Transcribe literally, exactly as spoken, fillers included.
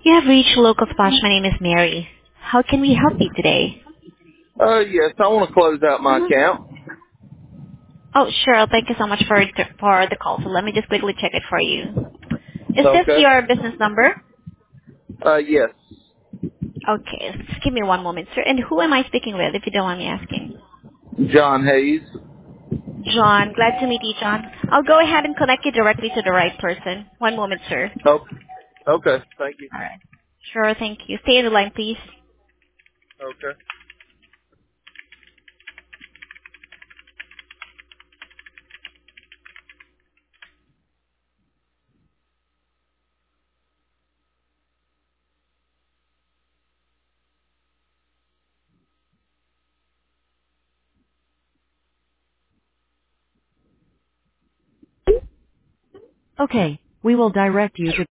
You have reached Local Splash. My name is Mary. How can we help you today? Uh, yes, I want to close out my account. Oh, sure. Thank you so much for for the call. So let me just quickly check it for you. Is this Okay. your business number? Uh, yes. Okay. Just give me one moment, sir. And who am I speaking with, if you don't mind me asking? John Hayes. John. Glad to meet you, John. I'll go ahead and connect you directly to the right person. One moment, sir. Oh, okay. Thank you. All right. Sure. Thank you. Stay in the line, please. Okay. Okay. We will direct you to